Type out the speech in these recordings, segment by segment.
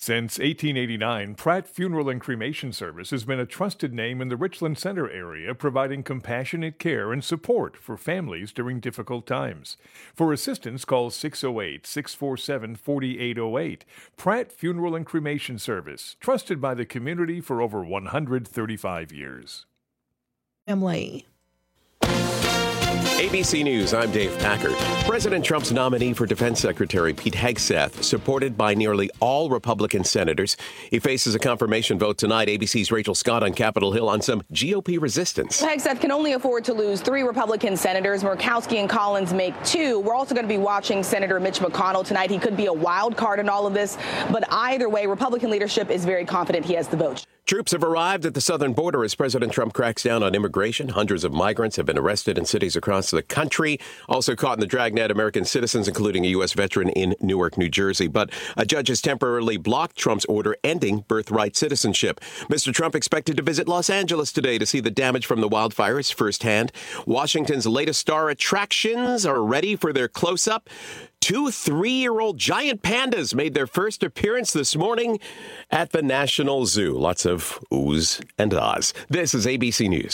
Since 1889, Pratt Funeral and Cremation Service has been a trusted name in the Richland Center area, providing compassionate care and support for families during difficult times. For assistance, call 608-647-4808. Pratt Funeral and Cremation Service, trusted by the community for over 135 years. Family. ABC News, I'm Dave Packard. President Trump's nominee for Defense Secretary Pete Hegseth, supported by nearly all Republican senators. He faces a confirmation vote tonight. ABC's Rachel Scott on Capitol Hill on some GOP resistance. Hegseth can only afford to lose 3 Republican senators. Murkowski and Collins make 2. We're also going to be watching Senator Mitch McConnell tonight. He could be a wild card in all of this, but either way, Republican leadership is very confident he has the vote. Troops have arrived at the southern border as President Trump cracks down on immigration. Hundreds of migrants have been arrested in cities across the country. Also caught in the dragnet, American citizens, including a U.S. veteran in Newark, New Jersey. But a judge has temporarily blocked Trump's order ending birthright citizenship. Mr. Trump expected to visit Los Angeles today to see the damage from the wildfires firsthand. Washington's latest star attractions are ready for their close-up. 2 3-year-old giant pandas made their first appearance this morning at the National Zoo. Lots of oohs and ahs. This is ABC News.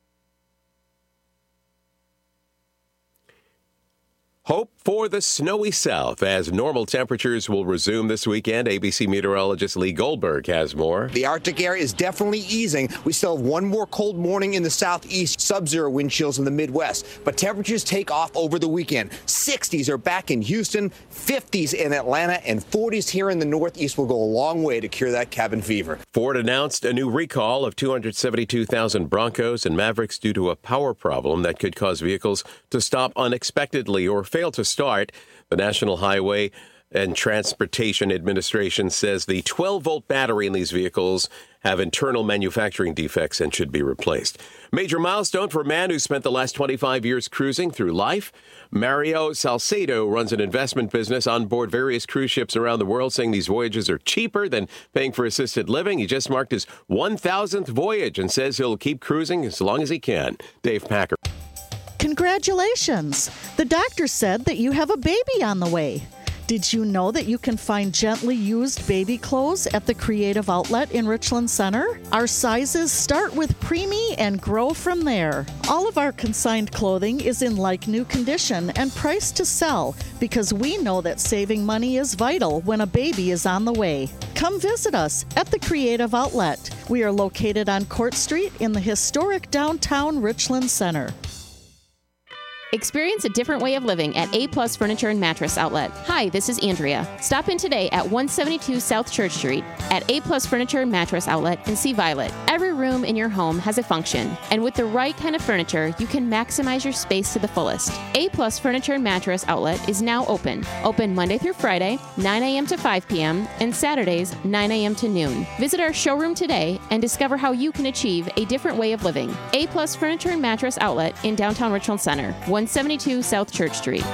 Hope for the snowy south as normal temperatures will resume this weekend. ABC meteorologist Lee Goldberg has more. The Arctic air is definitely easing. We still have one more cold morning in the southeast, sub-zero wind chills in the Midwest. But temperatures take off over the weekend. 60s are back in Houston, 50s in Atlanta, and 40s here in the Northeast will go a long way to cure that cabin fever. Ford announced a new recall of 272,000 Broncos and Mavericks due to a power problem that could cause vehicles to stop unexpectedly or fail to start. The National Highway and Transportation Administration says the 12-volt battery in these vehicles have internal manufacturing defects and should be replaced. Major milestone for a man who spent the last 25 years cruising through life. Mario Salcedo runs an investment business on board various cruise ships around the world, saying these voyages are cheaper than paying for assisted living. He just marked his 1,000th voyage and says he'll keep cruising as long as he can. Dave Packard. Congratulations! The doctor said that you have a baby on the way. Did you know that you can find gently used baby clothes at the Creative Outlet in Richland Center? Our sizes start with preemie and grow from there. All of our consigned clothing is in like-new condition and priced to sell because we know that saving money is vital when a baby is on the way. Come visit us at the Creative Outlet. We are located on Court Street in the historic downtown Richland Center. Experience a different way of living at A Plus Furniture and Mattress Outlet. Hi, this is Andrea. Stop in today at 172 South Church Street at A Plus Furniture and Mattress Outlet and see Violet. Every room in your home has a function, and with the right kind of furniture, you can maximize your space to the fullest. A Plus Furniture and Mattress Outlet is now open. Open Monday through Friday, 9 a.m. to 5 p.m., and Saturdays, 9 a.m. to noon. Visit our showroom today and discover how you can achieve a different way of living. A Plus Furniture and Mattress Outlet in downtown Richland Center, 172 South Church Street.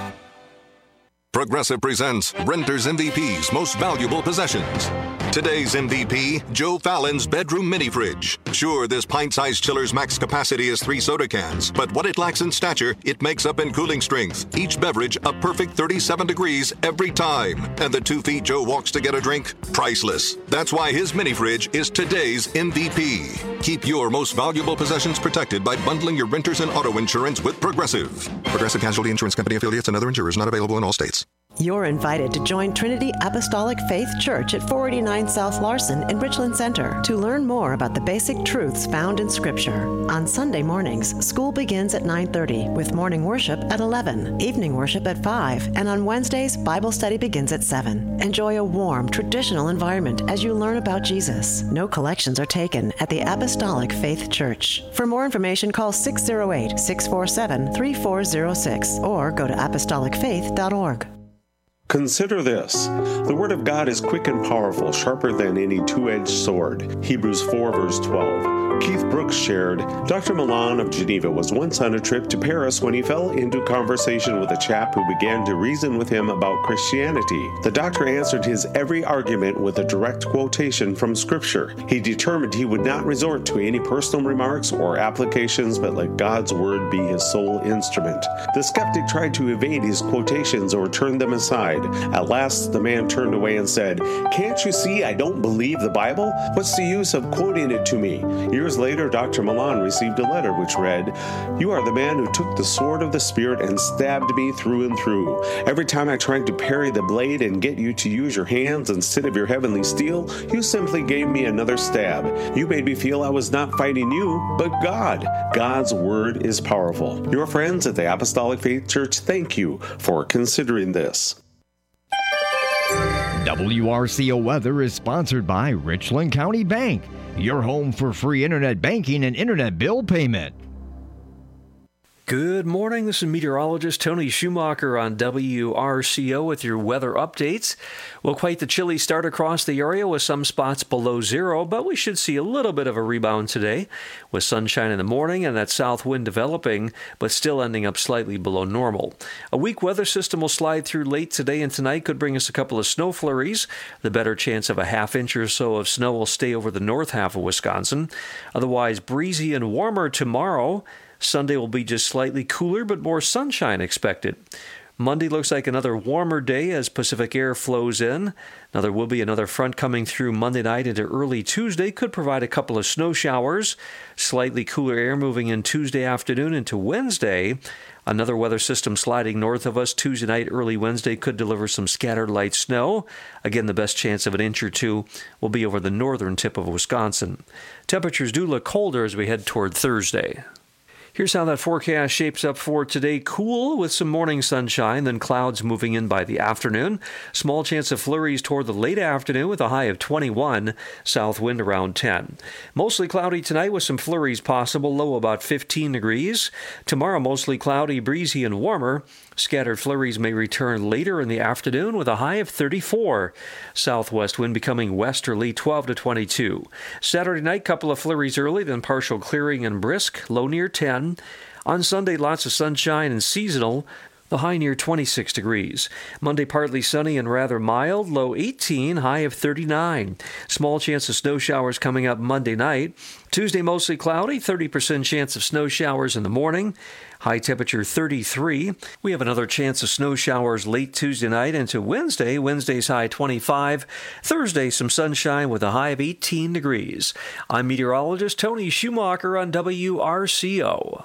Progressive presents Renter's MVP's Most Valuable Possessions. Today's MVP, Joe Fallon's bedroom mini fridge. Sure, this pint-sized chiller's max capacity is 3 soda cans, but what it lacks in stature, it makes up in cooling strength. Each beverage a perfect 37 degrees every time. And the 2 feet Joe walks to get a drink, priceless. That's why his mini fridge is today's MVP. Keep your most valuable possessions protected by bundling your renters and auto insurance with Progressive. Progressive Casualty Insurance Company affiliates and other insurers not available in all states. You're invited to join Trinity Apostolic Faith Church at 489 South Larson in Richland Center to learn more about the basic truths found in Scripture. On Sunday mornings, school begins at 9:30 with morning worship at 11, evening worship at 5, and on Wednesdays, Bible study begins at 7. Enjoy a warm, traditional environment as you learn about Jesus. No collections are taken at the Apostolic Faith Church. For more information, call 608-647-3406 or go to apostolicfaith.org. Consider this. The Word of God is quick and powerful, sharper than any two-edged sword. Hebrews 4, verse 12. Keith Brooks shared, Dr. Milan of Geneva was once on a trip to Paris when he fell into conversation with a chap who began to reason with him about Christianity. The doctor answered his every argument with a direct quotation from Scripture. He determined he would not resort to any personal remarks or applications, but let God's Word be his sole instrument. The skeptic tried to evade his quotations or turn them aside, did. At last, the man turned away and said, "Can't you see I don't believe the Bible? What's the use of quoting it to me?" Years later, Dr. Milan received a letter which read, "You are the man who took the sword of the Spirit and stabbed me through and through. Every time I tried to parry the blade and get you to use your hands instead of your heavenly steel, you simply gave me another stab. You made me feel I was not fighting you, but God. God's word is powerful." Your friends at the Apostolic Faith Church thank you for considering this. WRCO Weather is sponsored by Richland County Bank, your home for free internet banking and internet bill payment. Good morning. This is meteorologist Tony Schumacher on WRCO with your weather updates. Well, quite the chilly start across the area with some spots below zero, but we should see a little bit of a rebound today with sunshine in the morning and that south wind developing, but still ending up slightly below normal. A weak weather system will slide through late today and tonight, could bring us a couple of snow flurries. The better chance of a half inch or so of snow will stay over the north half of Wisconsin. Otherwise, breezy and warmer tomorrow. Sunday will be just slightly cooler, but more sunshine expected. Monday looks like another warmer day as Pacific air flows in. Now, there will be another front coming through Monday night into early Tuesday. Could provide a couple of snow showers. Slightly cooler air moving in Tuesday afternoon into Wednesday. Another weather system sliding north of us Tuesday night, early Wednesday could deliver some scattered light snow. Again, the best chance of an inch or two will be over the northern tip of Wisconsin. Temperatures do look colder as we head toward Thursday. Here's how that forecast shapes up for today. Cool with some morning sunshine, then clouds moving in by the afternoon. Small chance of flurries toward the late afternoon with a high of 21. South wind around 10. Mostly cloudy tonight with some flurries possible, low about 15 degrees. Tomorrow mostly cloudy, breezy, and warmer. Scattered flurries may return later in the afternoon with a high of 34. Southwest wind becoming westerly, 12 to 22. Saturday night, couple of flurries early, then partial clearing and brisk, low near 10. On Sunday, lots of sunshine and seasonal, the high near 26 degrees. Monday, partly sunny and rather mild, low 18, high of 39. Small chance of snow showers coming up Monday night. Tuesday, mostly cloudy, 30% chance of snow showers in the morning. High temperature 33. We have another chance of snow showers late Tuesday night into Wednesday. Wednesday's high 25. Thursday, some sunshine with a high of 18 degrees. I'm meteorologist Tony Schumacher on WRCO.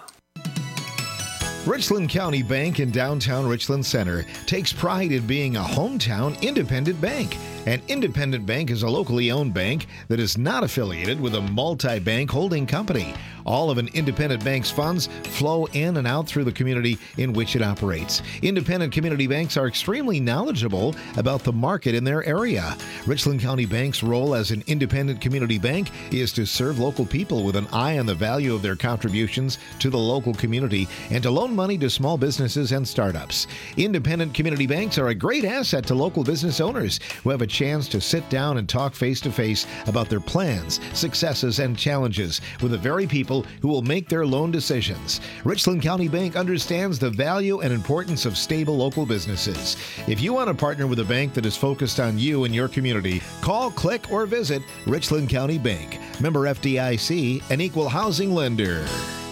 Richland County Bank in downtown Richland Center takes pride in being a hometown independent bank. An independent bank is a locally owned bank that is not affiliated with a multi-bank holding company. All of an independent bank's funds flow in and out through the community in which it operates. Independent community banks are extremely knowledgeable about the market in their area. Richland County Bank's role as an independent community bank is to serve local people with an eye on the value of their contributions to the local community and to loan money to small businesses and startups. Independent community banks are a great asset to local business owners who have a chance to sit down and talk face-to-face about their plans, successes, and challenges with the very people who will make their loan decisions. Richland County Bank understands the value and importance of stable local businesses. If you want to partner with a bank that is focused on you and your community, call, click, or visit Richland County Bank. Member FDIC, an equal housing lender.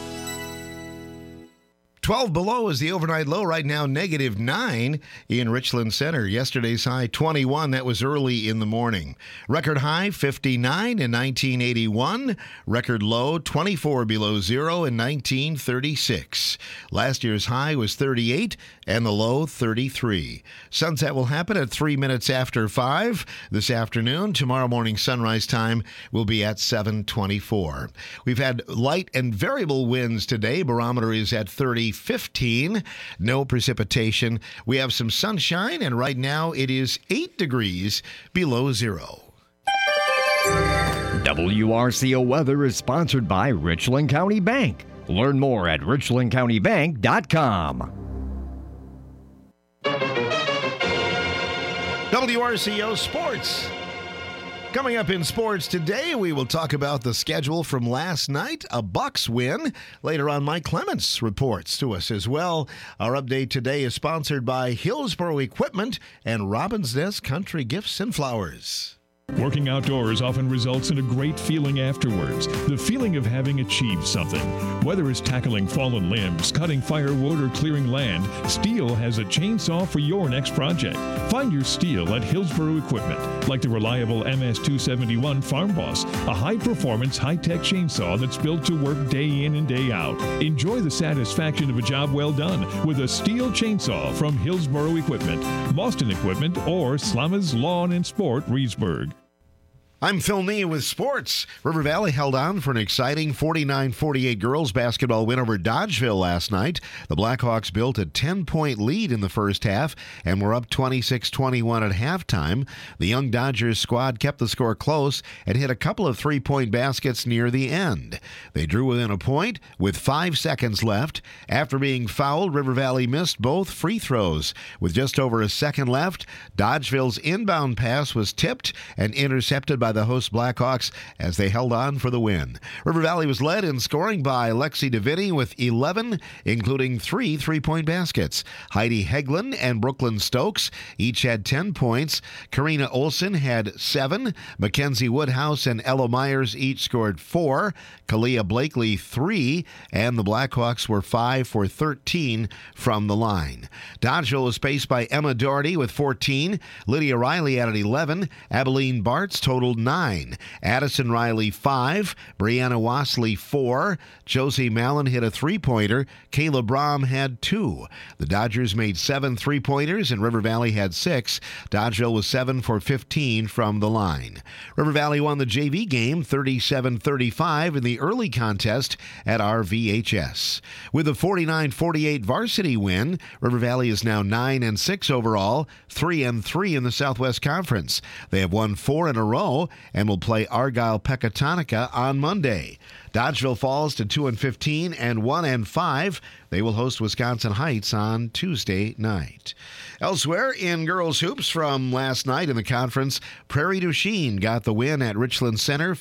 12 below is the overnight low. Right now, -9 in Richland Center. Yesterday's high, 21. That was early in the morning. Record high, 59 in 1981. Record low, 24 below zero in 1936. Last year's high was 38 and the low, 33. Sunset will happen at 3 minutes after 5 this afternoon. Tomorrow morning sunrise time will be at 7:24. We've had light and variable winds today. Barometer is at 30.15. No precipitation. We have some sunshine, and right now it is 8 degrees below zero. WRCO Weather is sponsored by Richland County Bank. Learn more at richlandcountybank.com. WRCO Sports. Coming up in sports today, we will talk about the schedule from last night, a Bucks win. Later on, Mike Clements reports to us as well. Our update today is sponsored by Hillsboro Equipment and Robin's Nest Country Gifts and Flowers. Working outdoors often results in a great feeling afterwards, the feeling of having achieved something. Whether it's tackling fallen limbs, cutting firewood, or clearing land, Stihl has a chainsaw for your next project. Find your Stihl at Hillsboro Equipment, like the reliable MS-271 Farm Boss, a high-performance, high-tech chainsaw that's built to work day in and day out. Enjoy the satisfaction of a job well done with a Stihl chainsaw from Hillsboro Equipment, Boston Equipment, or Slammers Lawn and Sport, Reedsburg. I'm Phil Nee with sports. River Valley held on for an exciting 49-48 girls basketball win over Dodgeville last night. The Blackhawks built a 10-point lead in the first half and were up 26-21 at halftime. The young Dodgers squad kept the score close and hit a couple of three-point baskets near the end. They drew within a point with 5 seconds left. After being fouled, River Valley missed both free throws. With just over a second left, Dodgeville's inbound pass was tipped and intercepted by the host Blackhawks as they held on for the win. River Valley was led in scoring by Lexi DeVitti with 11, including 3 three-point baskets. Heidi Heglin and Brooklyn Stokes each had 10 points. Karina Olsen had 7. Mackenzie Woodhouse and Ella Myers each scored 4. Kalia Blakely 3. And the Blackhawks were 5 for 13 from the line. Dodgeville was paced by Emma Doherty with 14. Lydia Riley added 11. Abilene Bartz totaled 9. Addison Riley 5. Brianna Wasley 4. Josie Mallon hit a three-pointer. Kayla Brom had 2. The Dodgers made 7 three-pointers and River Valley had 6. Dodgeville was 7 for 15 from the line. River Valley won the JV game 37-35 in the early contest at RVHS. With a 49-48 varsity win, River Valley is now 9-6 overall, 3-3 in the Southwest Conference. They have won 4 in a row and will play Argyle Pecatonica on Monday. Dodgeville falls to 2-15 and 1-5. They will host Wisconsin Heights on Tuesday night. Elsewhere in girls hoops from last night in the conference, Prairie du Chien got the win at Richland Center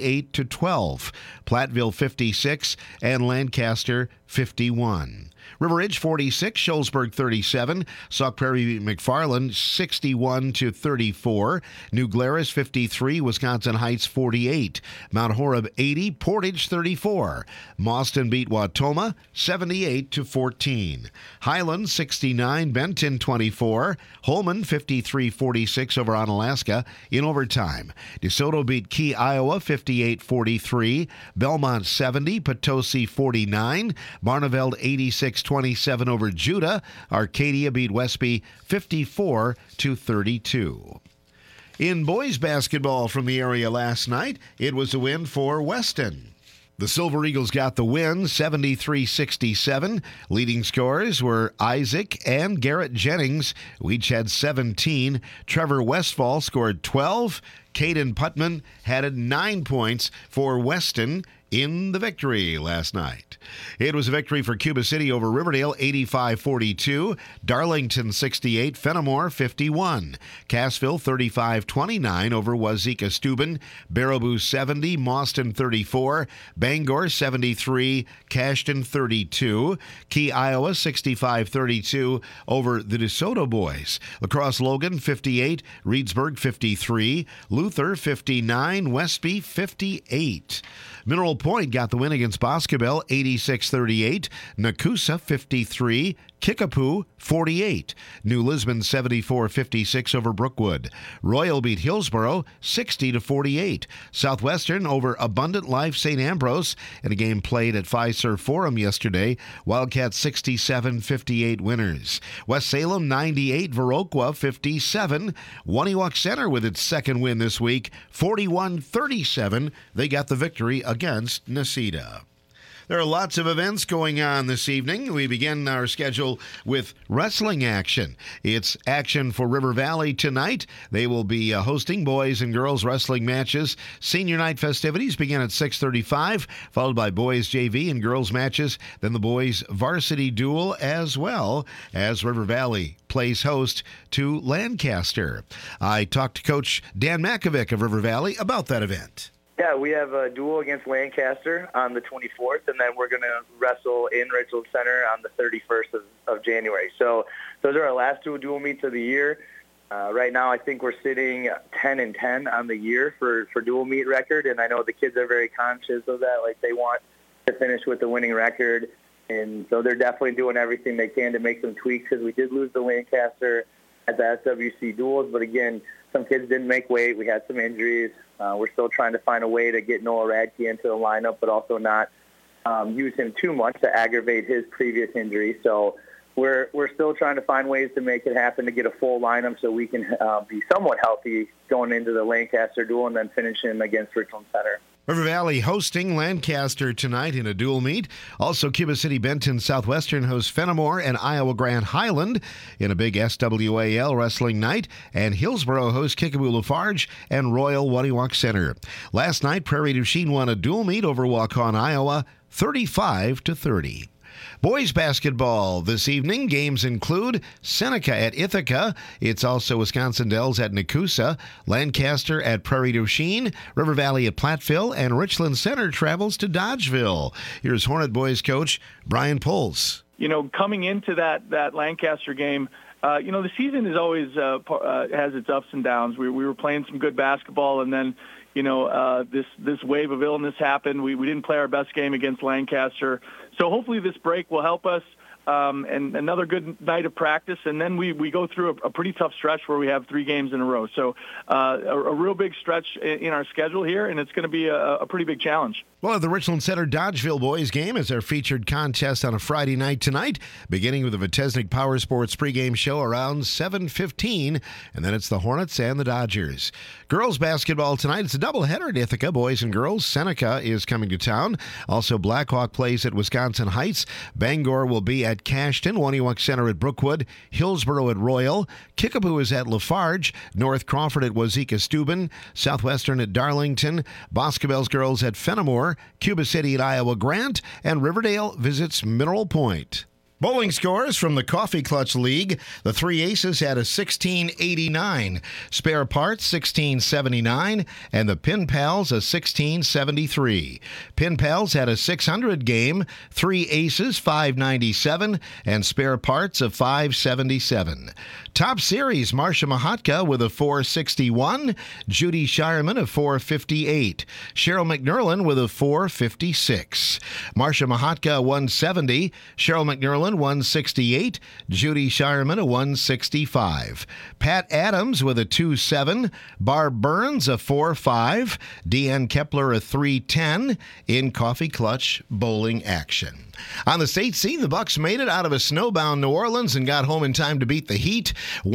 58-12. Platteville 56 and Lancaster 51. River Ridge 46, Shullsburg 37, Sauk Prairie McFarland 61-34, New Glarus 53, Wisconsin Heights 48, Mount Horeb 80, Portage 34, Mauston beat Wautoma 78-14, Highland 69, Benton 24, Holman 53-46 over Onalaska in overtime. DeSoto beat Key, Iowa 58-43, Belmont 70, Potosi 49, Barneveld 86-27 over Judah. Arcadia beat Westby 54-32. In boys basketball from the area last night, it was a win for Weston. The Silver Eagles got the win 73-67. Leading scorers were Isaac and Garrett Jennings, who each had 17. Trevor Westfall scored 12. Caden Putman had 9 points for Weston in the victory last night. It was a victory for Cuba City over Riverdale 85-42, Darlington 68, Fenimore 51, Cassville 35-29 over Wazeeka Steuben, Baraboo 70, Mauston 34, Bangor 73, Cashton 32, Key, Iowa 65-32 over the DeSoto boys. Lacrosse Logan 58, Reedsburg 53, Luther 59, Westby 58. Mineral Point got the win against Boscobel 86-38, Nakusa 53, Kickapoo 48, New Lisbon 74-56 over Brookwood. Royal beat Hillsboro 60-48. Southwestern over Abundant Life St. Ambrose in a game played at Fiserv Forum yesterday. Wildcats 67-58 winners. West Salem 98, Viroqua 57. Waniwak Center with its second win this week 41-37. They got the victory against Necedah. There are lots of events going on this evening. We begin our schedule with wrestling action. It's action for River Valley tonight. They will be hosting boys and girls wrestling matches. Senior night festivities begin at 6:35, followed by boys JV and girls matches, then the boys varsity duel, as well as River Valley plays host to Lancaster. I talked to Coach Dan Makovic of River Valley about that event. Yeah, we have a duel against Lancaster on the 24th, and then we're going to wrestle in Richland Center on the 31st of January. So those are our last two dual meets of the year. Right now, I think we're sitting 10-10 on the year for dual meet record, and I know the kids are very conscious of that. Like, they want to finish with the winning record, and so they're definitely doing everything they can to make some tweaks, because we did lose to Lancaster at the SWC duels, but again, some kids didn't make weight. We had some injuries. We're still trying to find a way to get Noah Radke into the lineup, but also not use him too much to aggravate his previous injury. So we're still trying to find ways to make it happen, to get a full lineup so we can be somewhat healthy going into the Lancaster duel and then finishing against Richland Center. River Valley hosting Lancaster tonight in a dual meet. Also, Cuba City Benton Southwestern hosts Fenimore and Iowa Grand Highland in a big SWAL wrestling night. And Hillsboro hosts Kickapoo Lafarge and Royal Wadiwak Center. Last night, Prairie du Chien won a dual meet over Waukon, Iowa, 35-30. Boys basketball this evening. Games include Seneca at Ithaca. It's also Wisconsin Dells at Nakusa, Lancaster at Prairie du Chien, River Valley at Platteville, and Richland Center travels to Dodgeville. Here's Hornet boys coach Brian Poles. Coming into that Lancaster game, the season is always has its ups and downs. We were playing some good basketball, and then this wave of illness happened. We didn't play our best game against Lancaster. So hopefully this break will help us, and another good night of practice. And then we go through a pretty tough stretch where we have 3 games in a row. So a real big stretch in our schedule here, and it's going to be a pretty big challenge. Well, the Richland Center Dodgeville boys game is our featured contest on a Friday night tonight, beginning with the Vitesnik Power Sports pregame show around 7:15, and then it's the Hornets and the Dodgers. Girls basketball tonight, it's a doubleheader at Ithaca, boys and girls. Seneca is coming to town. Also, Blackhawk plays at Wisconsin Heights. Bangor will be at Cashton, Waniwak Center at Brookwood, Hillsboro at Royal, Kickapoo is at Lafarge, North Crawford at Wazeeka Steuben, Southwestern at Darlington, Boscobel's girls at Fenimore, Cuba City at Iowa Grant, and Riverdale visits Mineral Point. Bowling scores from the Coffee Clutch League. The Three Aces had a 1689, Spare Parts 1679, and the Pin Pals a 1673. Pin Pals had a 600 game, Three Aces 597, and Spare Parts of 577. Top Series, Marcia Mahatka with a 461, Judy Shireman a 458, Cheryl McNerlin with a 456. Marcia Mahatka 170, Cheryl McNerlin 168, Judy Shireman a 165. Pat Adams with a 27, Barb Burns a 45, Deanne Kepler a 310 in Coffee Clutch bowling action. On the state scene, the Bucks made it out of a snowbound New Orleans and got home in time to beat the Heat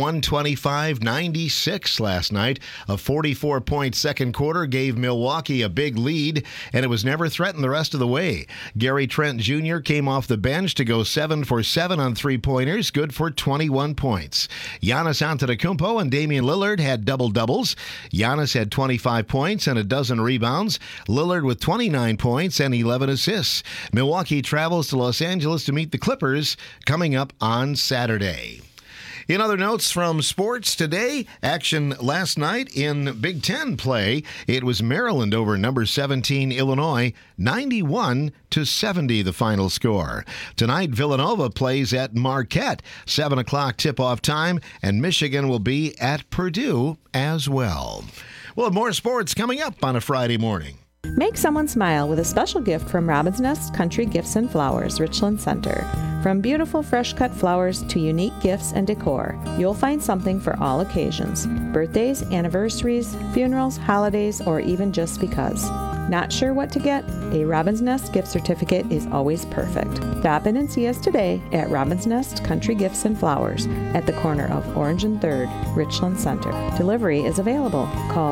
125-96 last night. A 44-point second quarter gave Milwaukee a big lead, and it was never threatened the rest of the way. Gary Trent Jr. came off the bench to go 7 for 7 on three-pointers, good for 21 points. Giannis Antetokounmpo and Damian Lillard had double-doubles. Giannis had 25 points and a dozen rebounds. Lillard with 29 points and 11 assists. Milwaukee travels to Los Angeles to meet the Clippers coming up on Saturday. In other notes from sports today, action last night in Big Ten play. It was Maryland over number 17 Illinois, 91-70 the final score. Tonight, Villanova plays at Marquette, 7 o'clock tip-off time, and Michigan will be at Purdue as well. We'll have more sports coming up on a Friday morning. Make someone smile with a special gift from Robin's Nest Country Gifts and Flowers, Richland Center. From beautiful fresh-cut flowers to unique gifts and decor, you'll find something for all occasions. Birthdays, anniversaries, funerals, holidays, or even just because. Not sure what to get? A Robin's Nest gift certificate is always perfect. Stop in and see us today at Robin's Nest Country Gifts and Flowers at the corner of Orange and 3rd, Richland Center. Delivery is available. Call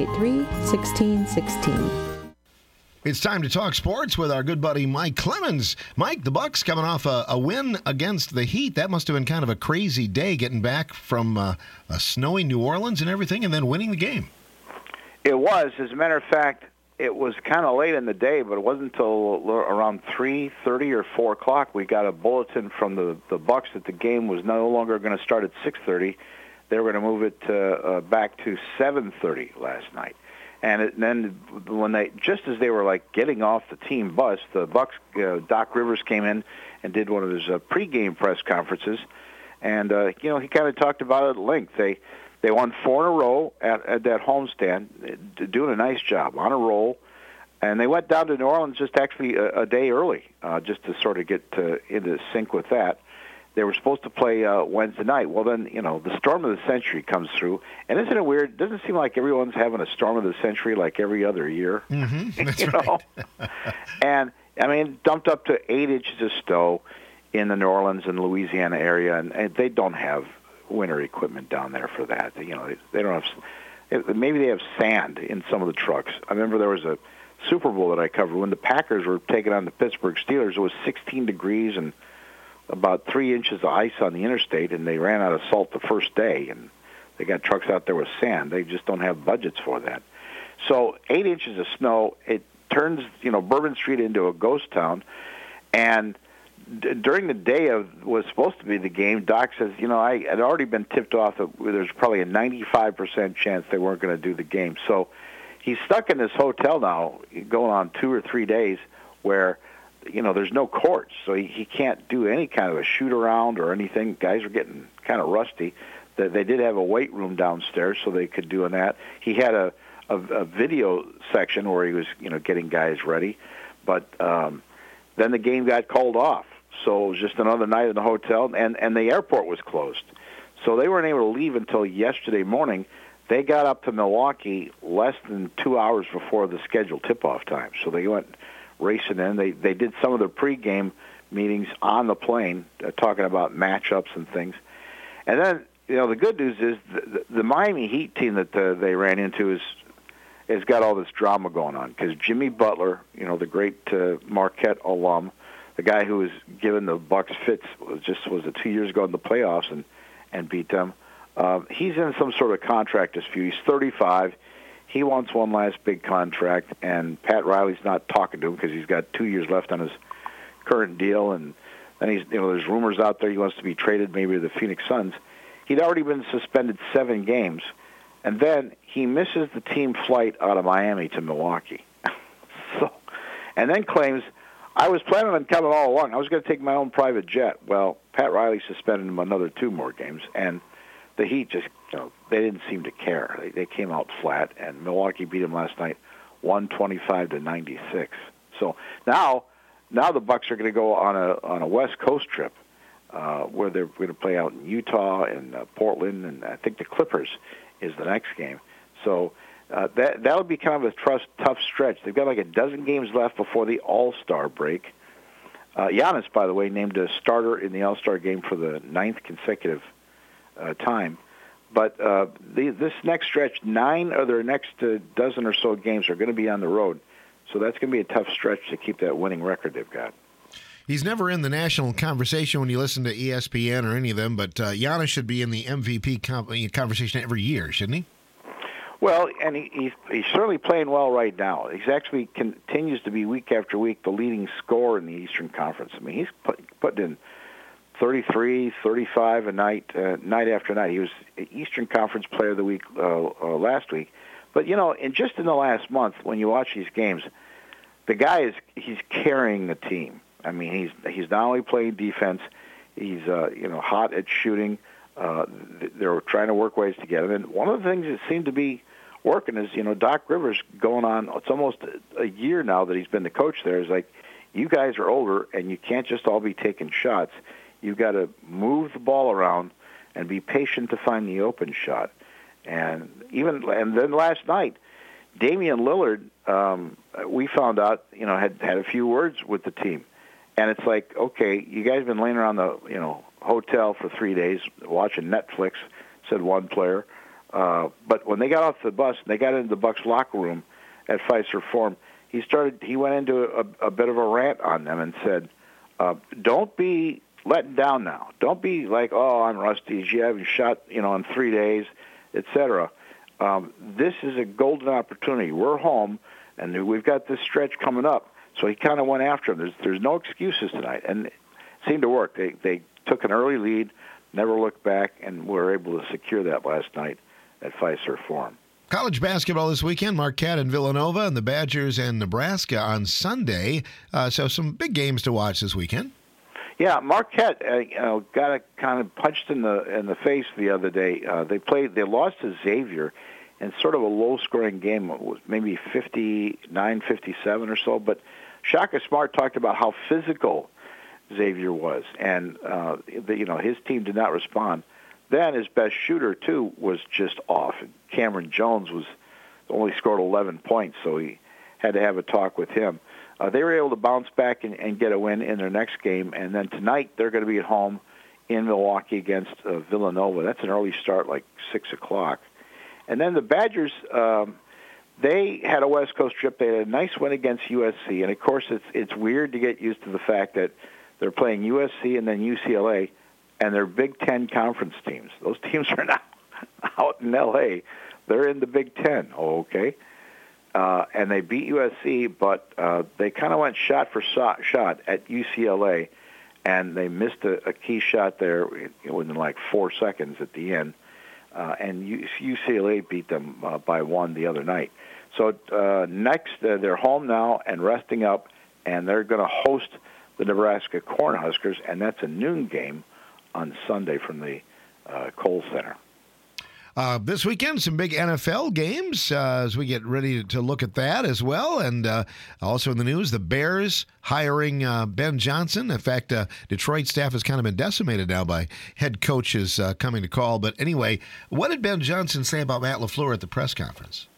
383-1616. It's time to talk sports with our good buddy Mike Clemens. Mike, the Bucks coming off a win against the Heat. That must have been kind of a crazy day getting back from a snowy New Orleans and everything and then winning the game. It was. As a matter of fact, it was kind of late in the day, but it wasn't until around 3:30 or 4 o'clock we got a bulletin from the Bucks that the game was no longer going to start at 6:30. They were going to move it back to 7:30 last night. And then when just as they were like getting off the team bus, the Bucks, Doc Rivers came in and did one of his pregame press conferences, and he kind of talked about it at length. They They won 4 in a row at that homestand, doing a nice job, on a roll. And they went down to New Orleans just actually a day early, just to sort of get into sync with that. They were supposed to play Wednesday night. Well, then, the storm of the century comes through. And isn't it weird? It doesn't seem like everyone's having a storm of the century like every other year. Mm-hmm. That's right. And, I mean, dumped up to 8 inches of snow in the New Orleans and Louisiana area, and they don't have winter equipment down there for that. They don't have. Maybe they have sand in some of the trucks. I remember there was a Super Bowl that I covered when the Packers were taking on the Pittsburgh Steelers. It was 16 degrees and about 3 inches of ice on the interstate, and they ran out of salt the first day, and they got trucks out there with sand. They just don't have budgets for that. So 8 inches of snow, it turns Bourbon Street into a ghost town, and during the day of was supposed to be the game, Doc says, I had already been tipped off that there's probably a 95% chance they weren't going to do the game. So he's stuck in this hotel now, going on 2 or 3 days, where there's no courts, so he can't do any kind of a shoot around or anything. Guys are getting kind of rusty. They did have a weight room downstairs, so they could do that. He had a video section where he was getting guys ready, but then the game got called off. So it was just another night in the hotel, and the airport was closed. So they weren't able to leave until yesterday morning. They got up to Milwaukee less than 2 hours before the scheduled tip-off time. So they went racing in. They did some of their pregame meetings on the plane, talking about matchups and things. And then, the good news is the Miami Heat team that they ran into has got all this drama going on because Jimmy Butler, the great Marquette alum, the guy who was given the Bucks fits was it 2 years ago in the playoffs and beat them. He's in some sort of contract dispute. He's 35. He wants one last big contract, and Pat Riley's not talking to him because he's got 2 years left on his current deal. And then there's rumors out there he wants to be traded maybe to the Phoenix Suns. He'd already been suspended 7 games, and then he misses the team flight out of Miami to Milwaukee. And then claims, I was planning on coming all along. I was going to take my own private jet. Well, Pat Riley suspended him another 2 more games, and the Heat just, they didn't seem to care. They came out flat, and Milwaukee beat them last night, 125-96. So now the Bucks are going to go on a West Coast trip where they're going to play out in Utah and Portland, and I think the Clippers is the next game. So that'll be kind of a tough stretch. They've got like a dozen games left before the All-Star break. Giannis, by the way, named a starter in the All-Star game for the 9th consecutive time. But this next stretch, 9 of their next dozen or so games are going to be on the road. So that's going to be a tough stretch to keep that winning record they've got. He's never in the national conversation when you listen to ESPN or any of them, but Giannis should be in the MVP conversation every year, shouldn't he? Well, and he's certainly playing well right now. He's actually continues to be week after week the leading scorer in the Eastern Conference. I mean, he's putting in 33, 35 a night, night after night. He was Eastern Conference Player of the Week last week. But, just in the last month, when you watch these games, the guy he's carrying the team. I mean, he's not only playing defense, he's hot at shooting. They're trying to work ways to get him. And one of the things that seemed to be working is, Doc Rivers going on, it's almost a year now that he's been the coach there, is like, you guys are older, and you can't just all be taking shots. You've got to move the ball around and be patient to find the open shot. And then last night, Damian Lillard, we found out, had a few words with the team. And it's like, okay, you guys have been laying around the, hotel for 3 days watching Netflix, said one player. But when they got off the bus, they got into the Bucks locker room at Fiserv Forum, he went into a bit of a rant on them and said, don't be letting down now. Don't be like, oh, I'm rusty. You haven't shot, in 3 days, etc. This is a golden opportunity. We're home, and we've got this stretch coming up. So he kind of went after him. There's no excuses tonight, and it seemed to work. They took an early lead, never looked back, and were able to secure that last night at Fiserv Forum. College basketball this weekend, Marquette and Villanova, and the Badgers and Nebraska on Sunday. So some big games to watch this weekend. Yeah, Marquette got kind of punched in the face the other day. They lost to Xavier in sort of a low-scoring game. It was maybe 59-57 or so. But Shaka Smart talked about how physical Xavier was, and his team did not respond. Then his best shooter too was just off. Cameron Jones only scored 11 points, so he had to have a talk with him. They were able to bounce back and get a win in their next game, and then tonight they're going to be at home in Milwaukee against Villanova. That's an early start, like 6 o'clock. And then the Badgers, they had a West Coast trip. They had a nice win against USC, and of course it's weird to get used to the fact that they're playing USC and then UCLA, and they're Big Ten conference teams. Those teams are not out in L.A. They're in the Big Ten, okay? And they beat USC, but they kind of went shot for shot at UCLA, and they missed a key shot there within like 4 seconds at the end. And UCLA beat them by 1 the other night. So next, they're home now and resting up, and they're going to host the Nebraska Cornhuskers, and that's a noon game on Sunday from the Kohl Center. This weekend, some big NFL games as we get ready to look at that as well. And also in the news, the Bears hiring Ben Johnson. In fact, Detroit staff has kind of been decimated now by head coaches coming to call. But anyway, what did Ben Johnson say about Matt LaFleur at the press conference?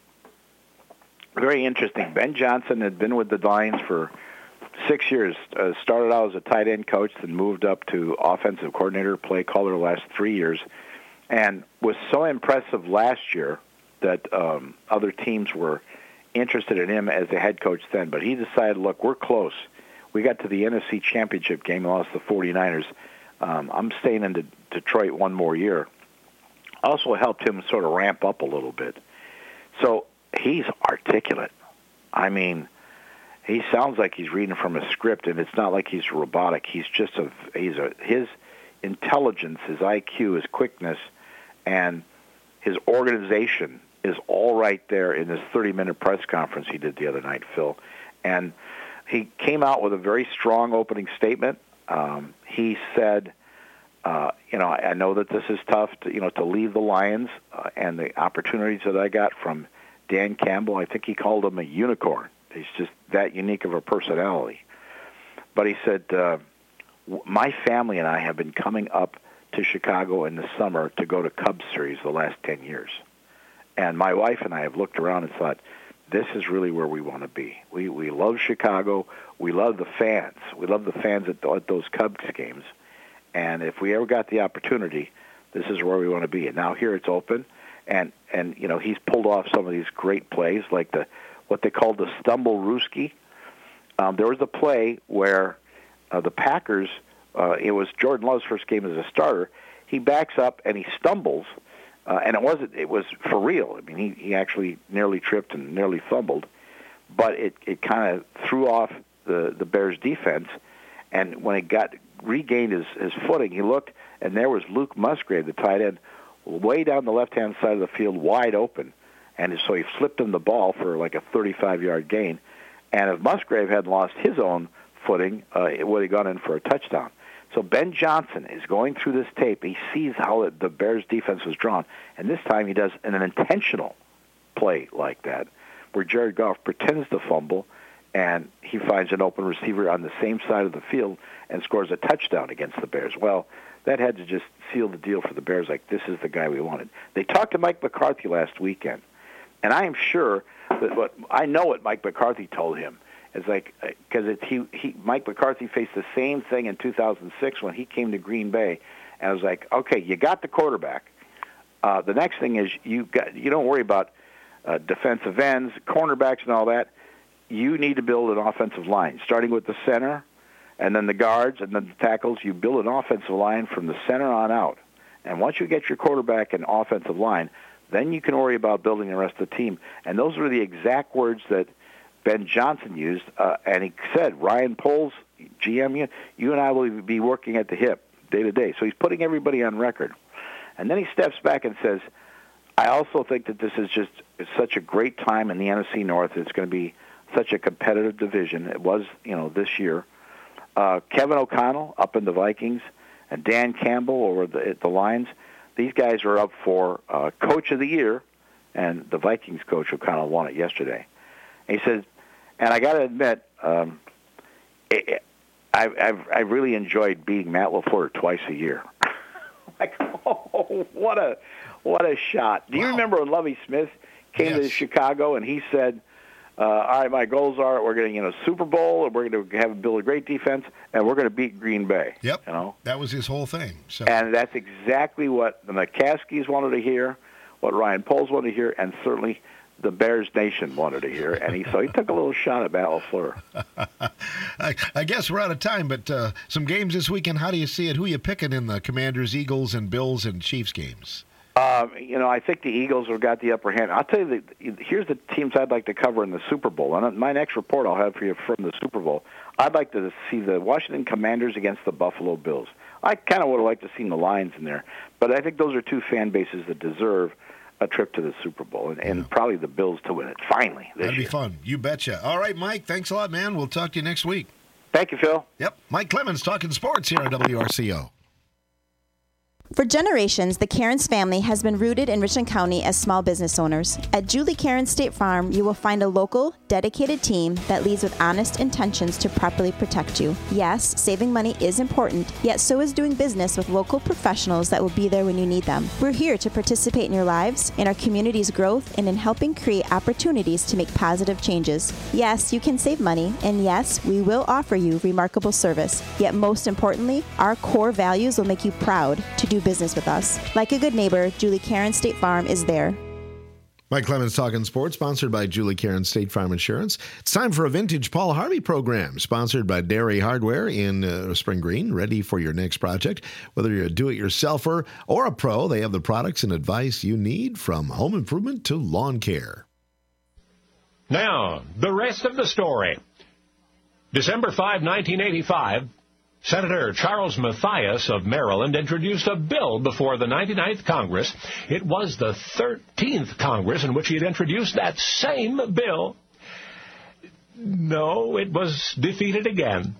Very interesting. Ben Johnson had been with the Lions for 6 years. Started out as a tight end coach, then moved up to offensive coordinator, play caller the last 3 years. And was so impressive last year that other teams were interested in him as a head coach then. But he decided, look, we're close. We got to the NFC Championship game and lost the 49ers. I'm staying in Detroit one more year. Also helped him sort of ramp up a little bit. So he's articulate. I mean, he sounds like he's reading from a script, and it's not like he's robotic. He's just his intelligence, his IQ, his quickness, and his organization is all right there in this 30-minute press conference he did the other night, Phil. And he came out with a very strong opening statement. He said, I know that this is tough to leave the Lions and the opportunities that I got from Dan Campbell. I think he called him a unicorn. He's just that unique of a personality. But he said, my family and I have been coming up to Chicago in the summer to go to Cubs series the last 10 years. And my wife and I have looked around and thought, this is really where we want to be. We love Chicago. We love the fans. We love the fans at those Cubs games. And if we ever got the opportunity, this is where we want to be. And now here it's open. And he's pulled off some of these great plays, like what they call the stumble Ruski. There was a play where the Packers, it was Jordan Love's first game as a starter. He backs up and he stumbles, and it was for real. I mean, he actually nearly tripped and nearly fumbled, but it kind of threw off the Bears defense. And when it regained his footing, he looked, and there was Luke Musgrave, the tight end, way down the left-hand side of the field, wide open. And so he flipped him the ball for like a 35-yard gain. And if Musgrave hadn't lost his own footing, it would have gone in for a touchdown. So Ben Johnson is going through this tape. He sees how the Bears' defense was drawn. And this time he does an intentional play like that, where Jared Goff pretends to fumble, and he finds an open receiver on the same side of the field and scores a touchdown against the Bears. Well, that had to just seal the deal for the Bears, like this is the guy we wanted. They talked to Mike McCarthy last weekend, and I am sure that I know what Mike McCarthy told him. It's like, because Mike McCarthy faced the same thing in 2006 when he came to Green Bay, and I was like, okay, you got the quarterback. The next thing is you don't worry about defensive ends, cornerbacks, and all that. You need to build an offensive line, starting with the center, and then the guards, and then the tackles. You build an offensive line from the center on out, and once you get your quarterback and offensive line, then you can worry about building the rest of the team. And those were the exact words that Ben Johnson used, and he said, Ryan Poles, GM, you and I will be working at the hip day to day. So he's putting everybody on record. And then he steps back and says, I also think that this is just such a great time in the NFC North. It's going to be such a competitive division. It was, this year. Kevin O'Connell up in the Vikings and Dan Campbell over at the Lions. These guys are up for Coach of the Year, and the Vikings coach O'Connell won it yesterday. And he says, and I got to admit, I've really enjoyed beating Matt LaFleur twice a year. Like, oh, what a shot! Do you remember when Lovie Smith came to Chicago and he said, "All right, my goals are we're going to Super Bowl, and we're going to build a great defense, and we're going to beat Green Bay." Yep, you know that was his whole thing. So. And that's exactly what the McCaskies wanted to hear, what Ryan Poles wanted to hear, and certainly the Bears Nation wanted to hear. And he took a little shot at Matt LaFleur. I guess we're out of time, but some games this weekend. How do you see it? Who you picking in the Commanders, Eagles, and Bills and Chiefs games? I think the Eagles have got the upper hand. I'll tell you, here's the teams I'd like to cover in the Super Bowl. And my next report I'll have for you from the Super Bowl, I'd like to see the Washington Commanders against the Buffalo Bills. I kind of would have liked to have seen the Lions in there. But I think those are two fan bases that deserve a trip to the Super Bowl, and probably the Bills to win it, finally, this That'd be year. fun. You betcha. All right, Mike, thanks a lot, man. We'll talk to you next week. Thank you, Phil. Yep. Mike Clemens talking sports here on WRCO. For generations, the Cairns family has been rooted in Richland County as small business owners. At Julie Cairns State Farm, you will find a local, dedicated team that leads with honest intentions to properly protect you. Yes, saving money is important, yet so is doing business with local professionals that will be there when you need them. We're here to participate in your lives, in our community's growth, and in helping create opportunities to make positive changes. Yes, you can save money, and yes, we will offer you remarkable service. Yet most importantly, our core values will make you proud to do business with us. Like a good neighbor, Julie Cairns State Farm is there. Mike Clemens talking sports, sponsored by Julie Cairns State Farm Insurance. It's time for a vintage Paul Harvey program, sponsored by Dairy Hardware in Spring Green, ready for your next project. Whether you're a do-it-yourselfer or a pro, they have the products and advice you need, from home improvement to lawn care. Now, the rest of the story. December 5, 1985, Senator Charles Mathias of Maryland introduced a bill before the 99th Congress. It was the 13th Congress in which he had introduced that same bill. No, it was defeated again.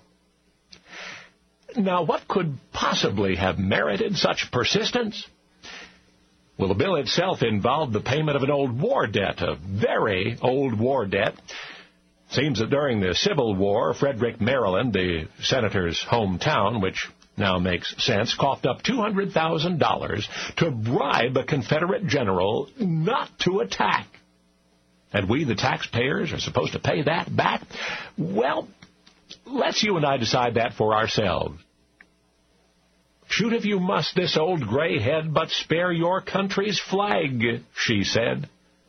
Now, what could possibly have merited such persistence? Well, the bill itself involved the payment of an old war debt, a very old war debt. Seems that during the Civil War, Frederick, Maryland, the senator's hometown, which now makes sense, coughed up $200,000 to bribe a Confederate general not to attack. And we, the taxpayers, are supposed to pay that back? Well, let's you and I decide that for ourselves. Shoot if you must this old gray head, but spare your country's flag, she said.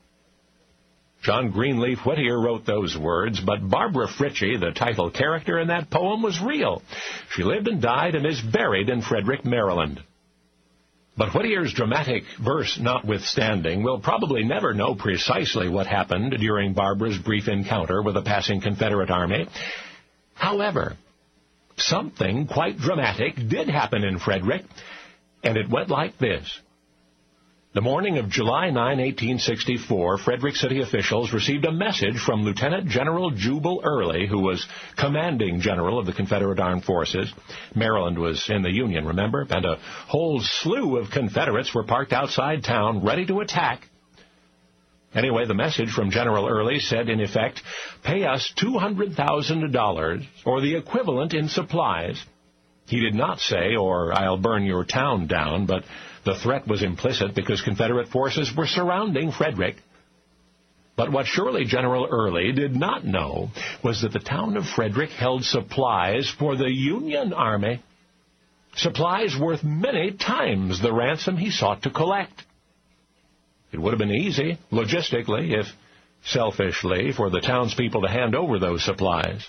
John Greenleaf Whittier wrote those words, but Barbara Fritchie, the title character in that poem, was real. She lived and died and is buried in Frederick, Maryland. But Whittier's dramatic verse notwithstanding, we'll probably never know precisely what happened during Barbara's brief encounter with a passing Confederate army. However, something quite dramatic did happen in Frederick, and it went like this. The morning of July 9, 1864, Frederick City officials received a message from Lieutenant General Jubal Early, who was commanding general of the Confederate Armed Forces. Maryland was in the Union, remember? And a whole slew of Confederates were parked outside town, ready to attack. Anyway, the message from General Early said, in effect, pay us $200,000, or the equivalent in supplies. He did not say, or I'll burn your town down, but the threat was implicit because Confederate forces were surrounding Frederick. But what surely General Early did not know was that the town of Frederick held supplies for the Union Army, supplies worth many times the ransom he sought to collect. It would have been easy, logistically, if selfishly, for the townspeople to hand over those supplies.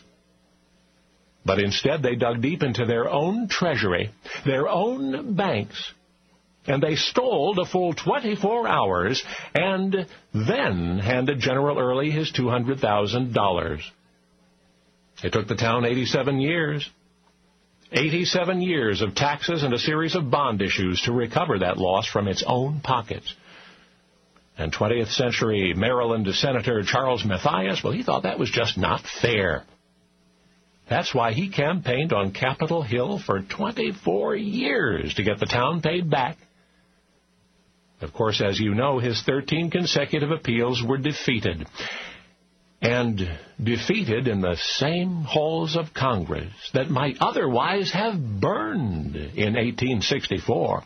But instead they dug deep into their own treasury, their own banks, and they stole a full 24 hours and then handed General Early his $200,000. It took the town 87 years. 87 years of taxes and a series of bond issues to recover that loss from its own pockets. And 20th century Maryland Senator Charles Mathias, well, he thought that was just not fair. That's why he campaigned on Capitol Hill for 24 years to get the town paid back. Of course, as you know, his 13 consecutive appeals were defeated. And defeated in the same halls of Congress that might otherwise have burned in 1864.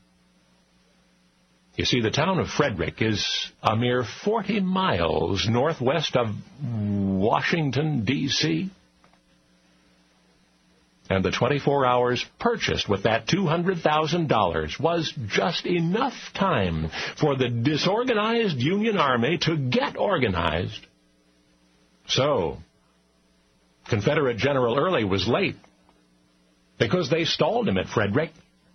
You see, the town of Frederick is a mere 40 miles northwest of Washington, D.C., and the 24 hours purchased with that $200,000 was just enough time for the disorganized Union Army to get organized. So, Confederate General Early was late because they stalled him at Frederick.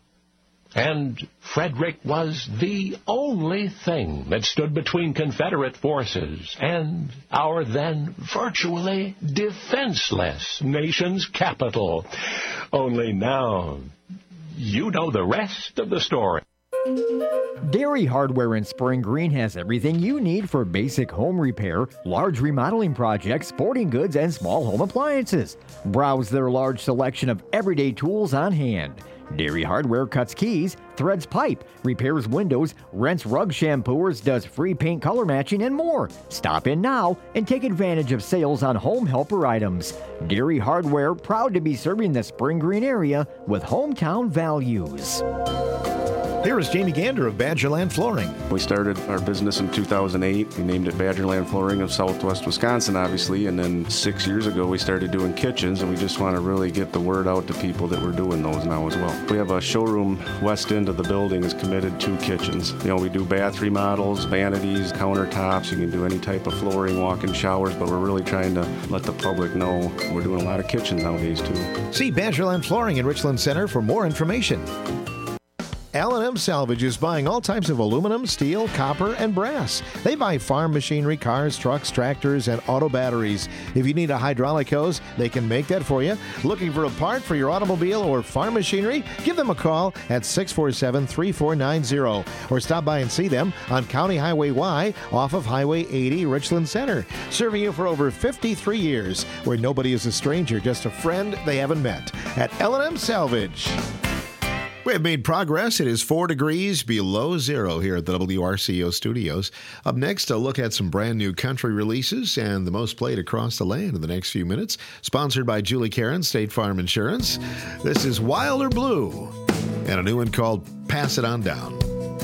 And Frederick was the only thing that stood between Confederate forces and our then virtually defenseless nation's capital. Only now, you know the rest of the story. Dairy Hardware in Spring Green has everything you need for basic home repair, large remodeling projects, sporting goods, and small home appliances. Browse their large selection of everyday tools on hand. Dairy Hardware cuts keys, threads pipe, repairs windows, rents rug shampooers, does free paint color matching, and more. Stop in now and take advantage of sales on home helper items. Dairy Hardware, proud to be serving the Spring Green area with hometown values. Here is Jamie Gander of Badgerland Flooring. We started our business in 2008. We named it Badgerland Flooring of Southwest Wisconsin, obviously, and then 6 years ago we started doing kitchens, and we just want to really get the word out to people that we're doing those now as well. We have a showroom west end of the building is committed to kitchens. You know, we do bath remodels, vanities, countertops. You can do any type of flooring, walk-in showers, but we're really trying to let the public know we're doing a lot of kitchens nowadays too. See Badgerland Flooring in Richland Center for more information. L&M Salvage is buying all types of aluminum, steel, copper, and brass. They buy farm machinery, cars, trucks, tractors, and auto batteries. If you need a hydraulic hose, they can make that for you. Looking for a part for your automobile or farm machinery? Give them a call at 647-3490 or stop by and see them on County Highway Y off of Highway 80, Richland Center. Serving you for over 53 years, where nobody is a stranger, just a friend they haven't met. At L&M Salvage. We have made progress. It is 4 degrees below zero here at the WRCO studios. Up next, a look at some brand new country releases and the most played across the land in the next few minutes. Sponsored by Julie Caron, State Farm Insurance. This is Wilder Blue and a new one called Pass It On Down.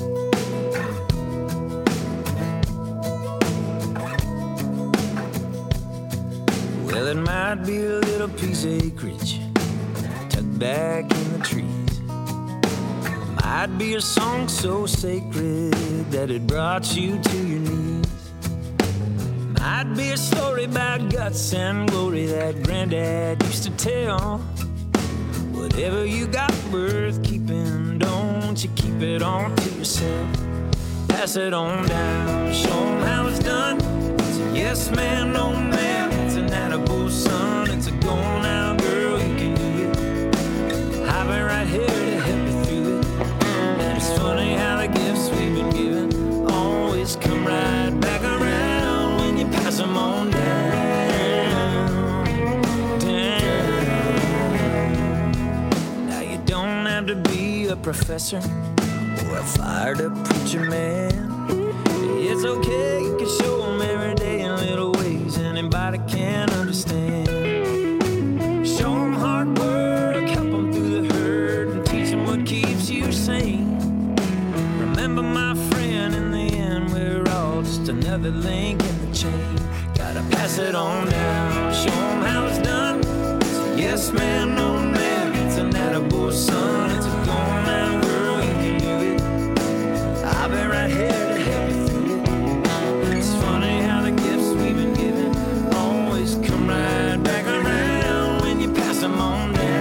Well, it might be a little piece of acreage tucked back in the trees. Might be a song so sacred that it brought you to your knees. Might be a story about guts and glory that Granddad used to tell. Whatever you got worth keeping, don't you keep it on to yourself. Pass it on down, show 'em how it's done. It's a yes man, no man. It's an attaboy son. It's a go now girl, you can do it. I've been right here to help you through it. It's funny how the gifts we've been given always come right back around when you pass them on down, down. Now you don't have to be a professor or a fired up preacher man. It's okay, you can show them every day in little ways anybody can understand. Show them hard work, help them through the hurt, and teach them what keeps you sane. Remember, my friend, in the end, we're all just another link in the chain. Gotta pass it on down, show 'em how it's done. It's a yes man, no man. It's an attaboy son. It's a go now girl, you can do it. I'll be right here to help you through it. It's funny how the gifts we've been given always come right back around when you pass them on down.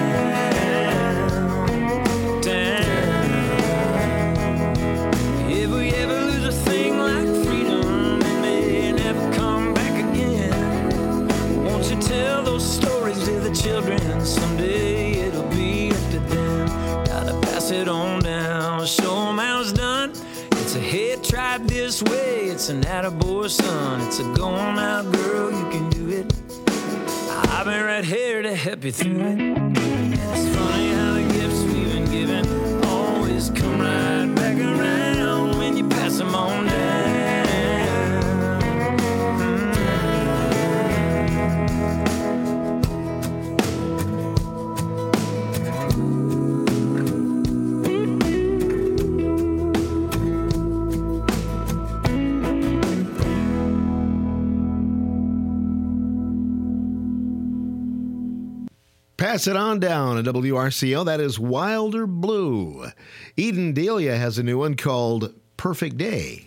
Tell those stories to the children. Someday it'll be up to them. Gotta pass it on down, show 'em how it's done. It's a head tried this way. It's an attaboy son. It's a going out girl, you can do it. I've been right here to help you through it. It's funny how the gifts we've been given always come right back around when you pass them on down. Pass it on down at WRCO. That is Wilder Blue. Eden Delia has a new one called Perfect Day.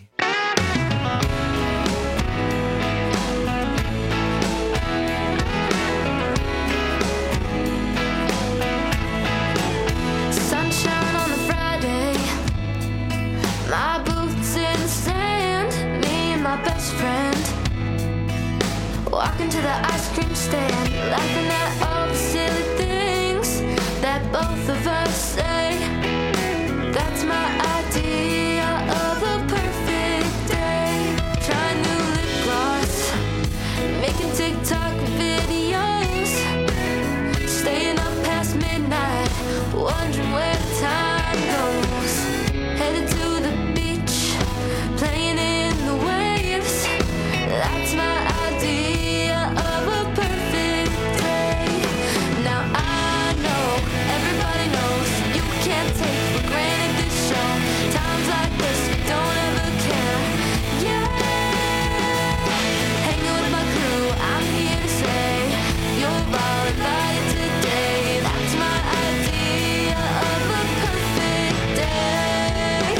Sunshine on a Friday, my boots in the sand, me and my best friend walking to the ice cream stand, laughing at all the silly things that both of us say. That's my idea of a perfect day. Trying new lip gloss, making TikTok videos, staying up past midnight, wondering where the time goes. Headed to the beach, playing in the waves. That's my idea of a perfect day. Now I know everybody knows you can't take for granted this show. Times like this, we don't ever care. Yeah, hanging with my crew, I'm here to say you're all invited today. That's my idea of a perfect day.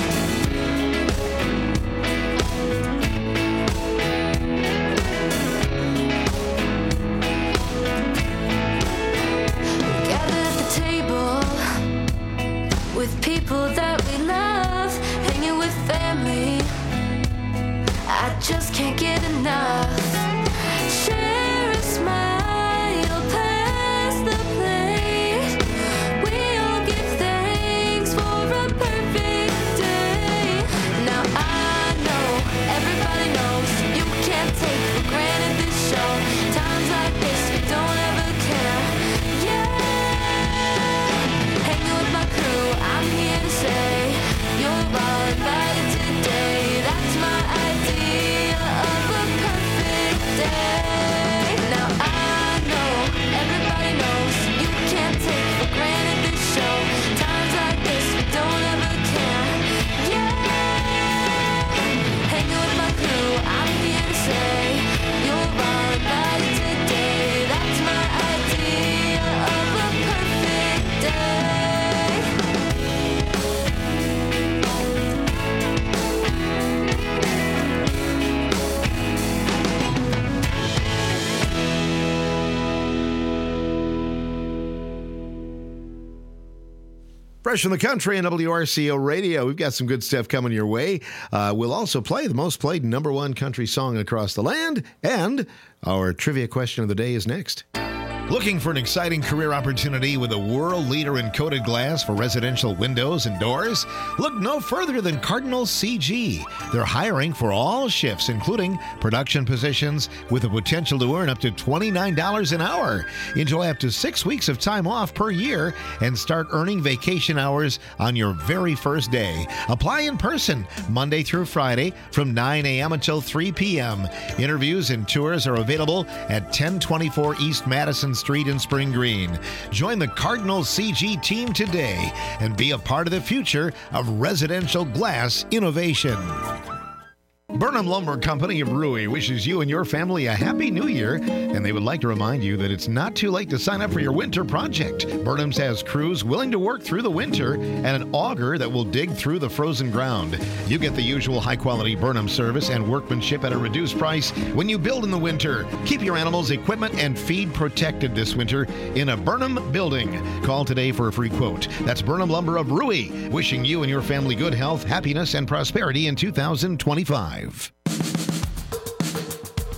Gather at the table with people that we love, hanging with family. I just can't get enough. Share a smile, pass the plate. We all give thanks for a perfect day. Now I know everybody knows you can't take for granted this show. Times like this, we don't ever care. Yeah, hanging with my crew, I'm here to say you're all invited today. That's my idea of a perfect day. Now I know everybody knows you can't take for granted this show. Times like this, we don't ever care. Yeah, hanging with my crew, I'm here to say you're all invited today. That's my idea of a perfect day. Fresh from the country on WRCO Radio. We've got some good stuff coming your way. We'll also play the most played #1 country song across the land, and our trivia question of the day is next. Looking for an exciting career opportunity with a world leader in coated glass for residential windows and doors? Look no further than Cardinal CG. They're hiring for all shifts, including production positions, with the potential to earn up to $29 an hour. Enjoy up to 6 weeks of time off per year and start earning vacation hours on your very first day. Apply in person Monday through Friday from 9 a.m. until 3 p.m. Interviews and tours are available at 1024 East Madison Street in Spring Green. Join the Cardinal CG team today and be a part of the future of residential glass innovation. Burnham Lumber Company of Rui wishes you and your family a happy new year, and they would like to remind you that it's not too late to sign up for your winter project. Burnham's has crews willing to work through the winter and an auger that will dig through the frozen ground. You get the usual high-quality Burnham service and workmanship at a reduced price when you build in the winter. Keep your animals' equipment and feed protected this winter in a Burnham building. Call today for a free quote. That's Burnham Lumber of Rui, wishing you and your family good health, happiness, and prosperity in 2025.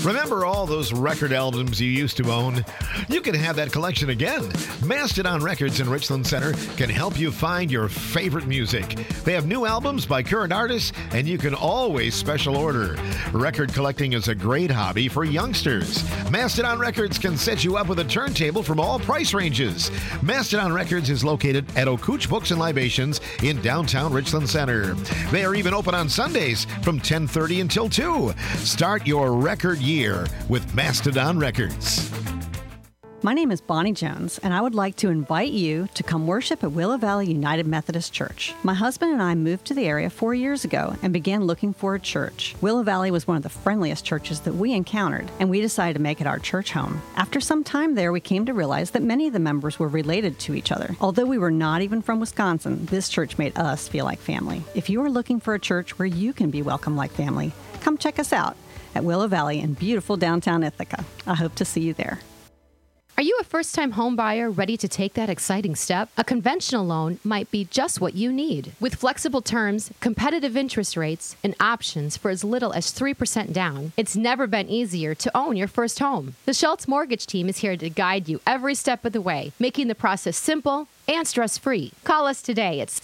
Remember all those record albums you used to own? You can have that collection again. Mastodon Records in Richland Center can help you find your favorite music. They have new albums by current artists, and you can always special order. Record collecting is a great hobby for youngsters. Mastodon Records can set you up with a turntable from all price ranges. Mastodon Records is located at Okooch Books and Libations in downtown Richland Center. They are even open on Sundays from 10:30 until 2. Start your record year with Mastodon Records. My name is Bonnie Jones, and I would like to invite you to come worship at Willow Valley United Methodist Church. My husband and I moved to the area 4 years ago and began looking for a church. Willow Valley was one of the friendliest churches that we encountered, and we decided to make it our church home. After some time there, we came to realize that many of the members were related to each other. Although we were not even from Wisconsin, this church made us feel like family. If you are looking for a church where you can be welcomed like family, come check us out at Willow Valley in beautiful downtown Ithaca. I hope to see you there. Are you a first-time home buyer ready to take that exciting step? A conventional loan might be just what you need. With flexible terms, competitive interest rates, and options for as little as 3% down, it's never been easier to own your first home. The Schultz Mortgage Team is here to guide you every step of the way, making the process simple and stress-free. Call us today at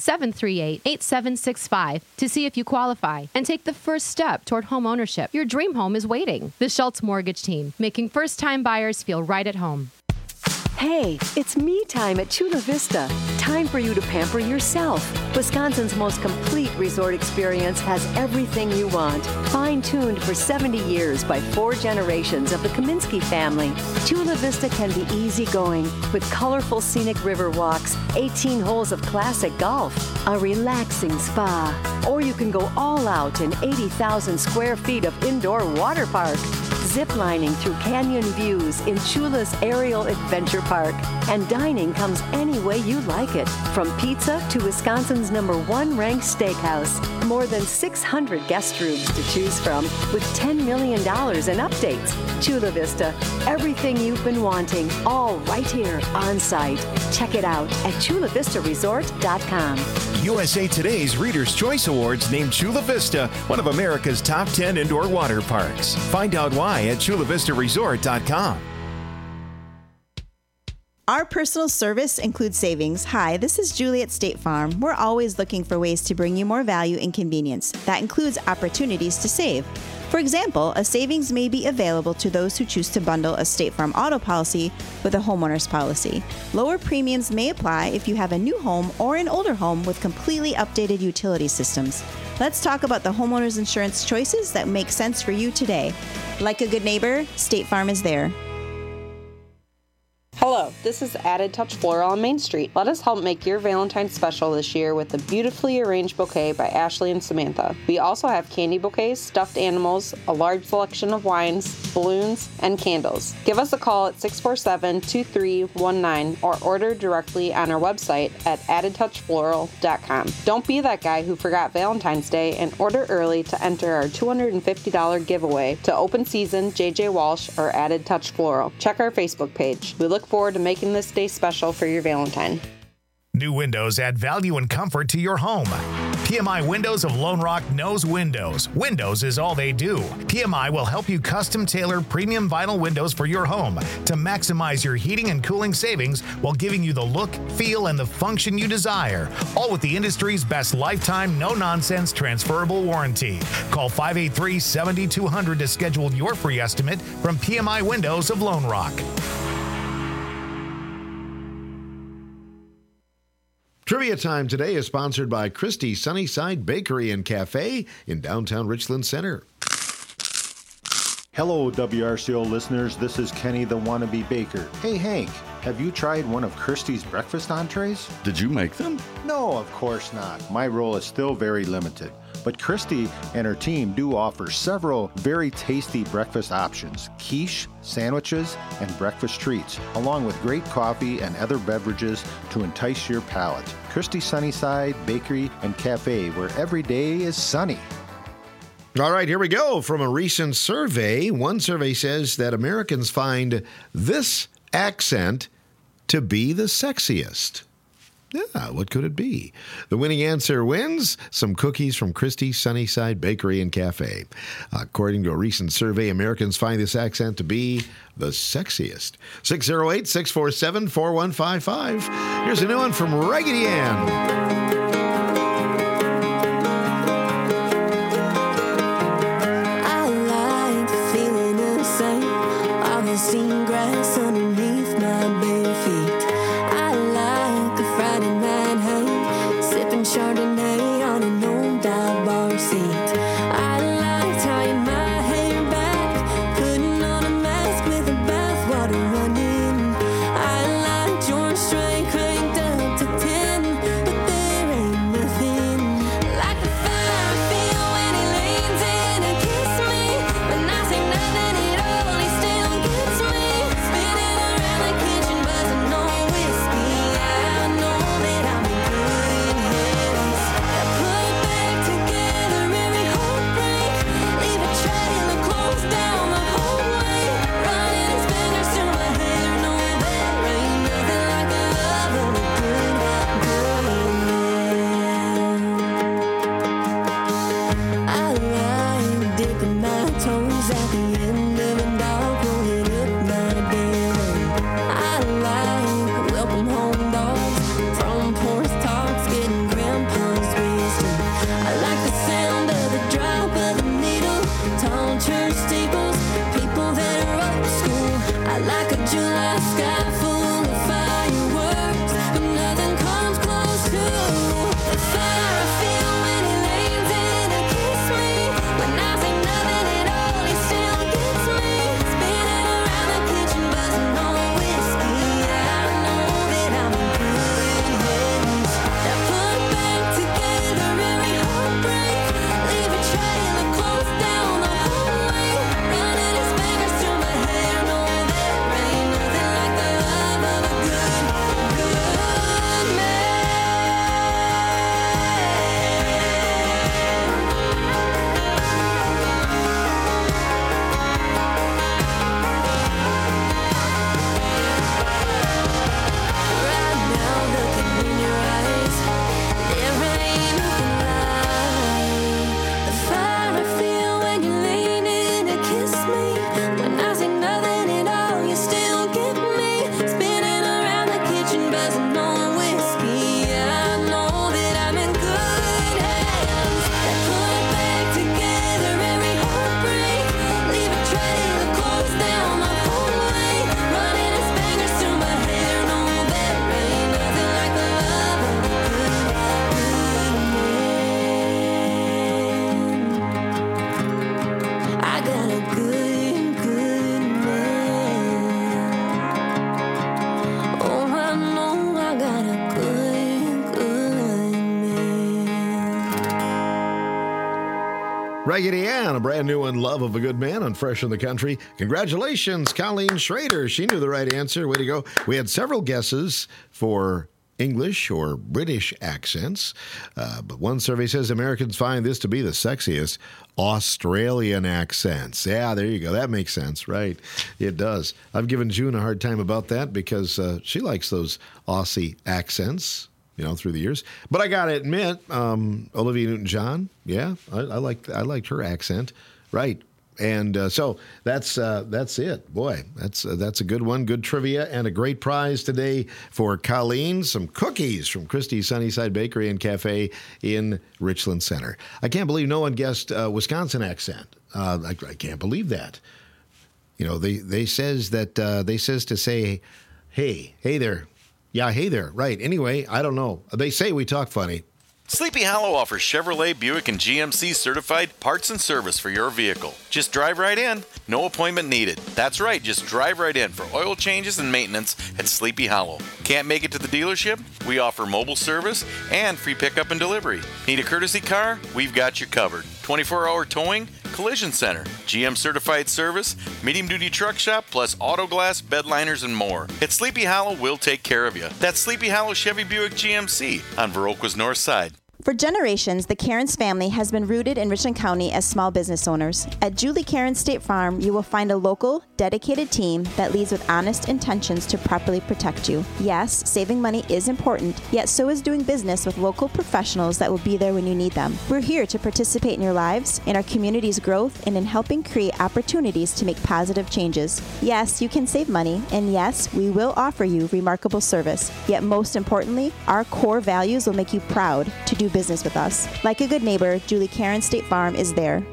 738-8765 to see if you qualify and take the first step toward home ownership. Your dream home is waiting. The Schultz Mortgage Team, making first-time buyers feel right at home. Hey, it's me time at Chula Vista. Time for you to pamper yourself. Wisconsin's most complete resort experience has everything you want. Fine-tuned for 70 years by 4 generations of the Kaminsky family. Chula Vista can be easygoing with colorful scenic river walks, 18 holes of classic golf, a relaxing spa. Or you can go all out in 80,000 square feet of indoor water park. Ziplining through canyon views in Chula's Aerial Adventure Park. And dining comes any way you like it, from pizza to Wisconsin's #1 ranked steakhouse. More than 600 guest rooms to choose from with $10 million in updates. Chula Vista, everything you've been wanting, all right here on site. Check it out at chulavistaresort.com. USA Today's Reader's Choice Awards named Chula Vista one of America's top 10 indoor water parks. Find out why at chulavistaresort.com. Our personal service includes savings. Hi, this is Julie at State Farm. We're always looking for ways to bring you more value and convenience. That includes opportunities to save. For example, a savings may be available to those who choose to bundle a State Farm auto policy with a homeowner's policy. Lower premiums may apply if you have a new home or an older home with completely updated utility systems. Let's talk about the homeowner's insurance choices that make sense for you today. Like a good neighbor, State Farm is there. Hello, this is Added Touch Floral on Main Street. Let us help make your Valentine's special this year with a beautifully arranged bouquet by Ashley and Samantha. We also have candy bouquets, stuffed animals, a large selection of wines, balloons, and candles. Give us a call at 647-2319 or order directly on our website at addedtouchfloral.com. Don't be that guy who forgot Valentine's Day and order early to enter our $250 giveaway to Open Season, JJ Walsh, or Added Touch Floral. Check our Facebook page. We look forward to making this day special for your Valentine. New windows add value and comfort to your home. PMI Windows of Lone Rock knows windows. Windows is all they do. PMI will help you custom tailor premium vinyl windows for your home to maximize your heating and cooling savings while giving you the look, feel, and the function you desire. All with the industry's best lifetime, no-nonsense transferable warranty. Call 583-7200 to schedule your free estimate from PMI Windows of Lone Rock. Trivia Time today is sponsored by Christie's Sunnyside Bakery and Cafe in downtown Richland Center. Hello, WRCO listeners. This is Kenny the Wannabe Baker. Hey, Hank, have you tried one of Christie's breakfast entrees? Did you make them? No, of course not. My role is still very limited. But Christy and her team do offer several very tasty breakfast options, quiche, sandwiches, and breakfast treats, along with great coffee and other beverages to entice your palate. Christy Sunnyside Bakery and Cafe, where every day is sunny. All right, here we go. From a recent survey, one survey says that Americans find this accent to be the sexiest. Yeah, what could it be? The winning answer wins some cookies from Christie's Sunnyside Bakery and Cafe. According to a recent survey, Americans find this accent to be the sexiest. 608-647-4155. Here's a new one from Raggedy Ann. Seen grass underneath my bare feet. I like a Friday night hang, sipping Chardonnay on an old dive bar seat. I like tying my hair back, putting on a mask with a bathwater running. I like George Strait cranked up to 10, but there ain't nothing like the fire I feel when he leans in and kisses me. When I say nothing at all, he still gets me. Spinning around the kitchen, buzzing on whiskey. I know that I'm in good hands. I put back together every heartbreak, leave a trail of clothes down the hallway, running his fingers through my hair. No, there ain't nothing like the love of a good man. I like dipping my toes at the end of a dog, rolling up my belly. I like welcome home dogs, from porch talks, getting grandpa's wisdom. I like the sound of the drop of the needle, tall church steeples, people that are old school. I like a July sky full of fireworks, but nothing comes close to the fire I feel when he leans in and kisses me. When I say nothing at all, he still gets me. Spinning around the kitchen, buzzing on whiskey. I know that I'm in good hands. I put back together every heartbreak, leave a trail of clothes down the hallway, running his fingers through my hair. No, there ain't nothing like the love of a good man. Right now, looking in your eyes, there ain't nothing like the fire I feel when you lean in to kiss me. When I say nothing at all, you still get me. Spinning around the kitchen, buzzing on whiskey. I know that I'm in good hands. That put back together every heartbreak, leave a trail of clothes down the hallway, running his fingers through my hair. No, there ain't nothing like the love of a good man. I got a good man. Oh, I know I got a good man. Raggedy Ann, a brand new one, Love of a Good Man on Fresh in the Country. Congratulations, Colleen Schrader. She knew the right answer. Way to go. We had several guesses for English or British accents, but one survey says Americans find this to be the sexiest. Australian accents. Yeah, there you go. That makes sense, right? It does. I've given June a hard time about that because she likes those Aussie accents, through the years. But I got to admit, Olivia Newton-John, yeah, I liked her accent, right? And so that's it. Boy, that's a good one. Good trivia and a great prize today for Colleen. Some cookies from Christie's Sunnyside Bakery and Cafe in Richland Center. I can't believe no one guessed Wisconsin accent. I can't believe that. They says to say, hey there. Yeah, hey there. Right. Anyway, I don't know. They say we talk funny. Sleepy Hollow offers Chevrolet, Buick, and GMC certified parts and service for your vehicle. Just drive right in. No appointment needed. That's right, just drive right in for oil changes and maintenance at Sleepy Hollow. Can't make it to the dealership? We offer mobile service and free pickup and delivery. Need a courtesy car? We've got you covered. 24-hour towing, collision center, GM certified service, medium-duty truck shop, plus auto glass, bed liners, and more. At Sleepy Hollow, we'll take care of you. That's Sleepy Hollow Chevy Buick GMC on Viroqua's north side. For generations, the Cairns family has been rooted in Richland County as small business owners. At Julie Cairns State Farm, you will find a local, dedicated team that leads with honest intentions to properly protect you. Yes, saving money is important, yet so is doing business with local professionals that will be there when you need them. We're here to participate in your lives, in our community's growth, and in helping create opportunities to make positive changes. Yes, you can save money, and yes, we will offer you remarkable service. Yet most importantly, our core values will make you proud to do business with us. Like a good neighbor, Julie Cairns State Farm is there.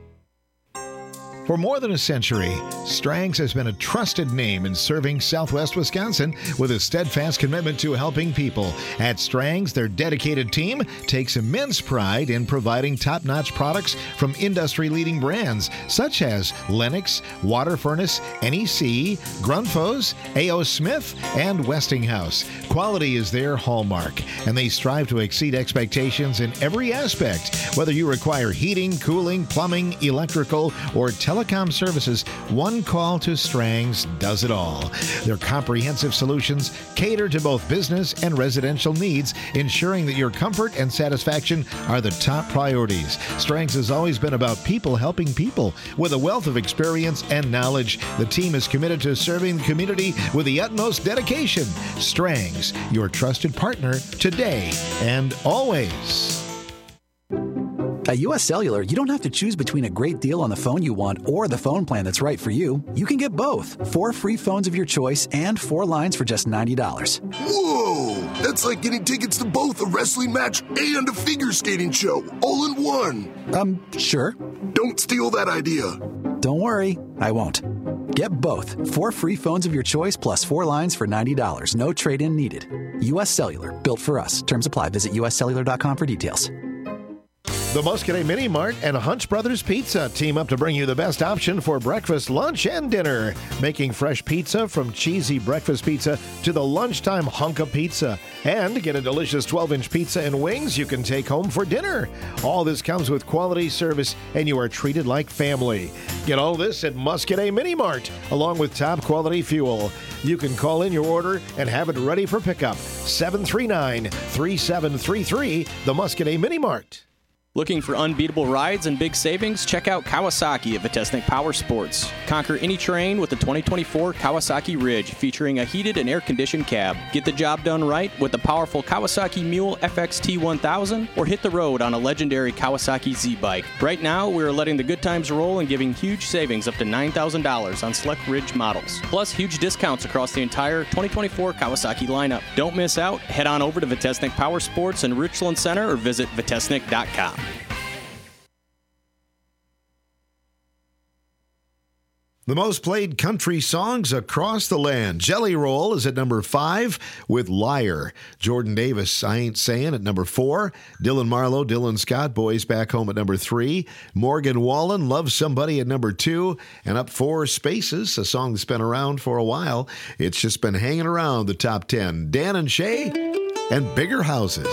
For more than a century, Strang's has been a trusted name in serving Southwest Wisconsin with a steadfast commitment to helping people. At Strang's, their dedicated team takes immense pride in providing top-notch products from industry-leading brands such as Lennox, Water Furnace, NEC, Grundfos, A.O. Smith, and Westinghouse. Quality is their hallmark, and they strive to exceed expectations in every aspect. Whether you require heating, cooling, plumbing, electrical, or telecom services, one call to Strang's does it all. Their comprehensive solutions cater to both business and residential needs, ensuring that your comfort and satisfaction are the top priorities. Strang's has always been about people helping people. With a wealth of experience and knowledge, the team is committed to serving the community with the utmost dedication. Strang's, your trusted partner today and always. At U.S. Cellular, you don't have to choose between a great deal on the phone you want or the phone plan that's right for you. You can get both. 4 free phones of your choice and 4 lines for just $90. Whoa! That's like getting tickets to both a wrestling match and a figure skating show, all in one. Sure. Don't steal that idea. Don't worry, I won't. Get both. 4 free phones of your choice plus 4 lines for $90. No trade-in needed. U.S. Cellular, built for us. Terms apply. Visit uscellular.com for details. The Muscadet Mini Mart and Hunch Brothers Pizza team up to bring you the best option for breakfast, lunch, and dinner. Making fresh pizza from cheesy breakfast pizza to the lunchtime hunk of pizza. And get a delicious 12-inch pizza and wings you can take home for dinner. All this comes with quality service, and you are treated like family. Get all this at Muscadet Mini Mart, along with top-quality fuel. You can call in your order and have it ready for pickup. 739-3733, the Muscadet Mini Mart. Looking for unbeatable rides and big savings? Check out Kawasaki at Vitesnik Power Sports. Conquer any terrain with the 2024 Kawasaki Ridge, featuring a heated and air-conditioned cab. Get the job done right with the powerful Kawasaki Mule FXT 1000, or hit the road on a legendary Kawasaki Z-Bike. Right now, we are letting the good times roll and giving huge savings up to $9,000 on select Ridge models. Plus, huge discounts across the entire 2024 Kawasaki lineup. Don't miss out. Head on over to Vitesnik Power Sports in Richland Center or visit vitesnik.com. The most played country songs across the land. Jelly Roll is at number 5 with Liar. Jordan Davis, I Ain't Saying at number 4. Dylan Marlowe, Dylan Scott, Boys Back Home at number 3. Morgan Wallen, Love Somebody at number 2. And up 4 spaces, a song that's been around for a while. It's just been hanging around the top 10. Dan and Shay and Bigger Houses.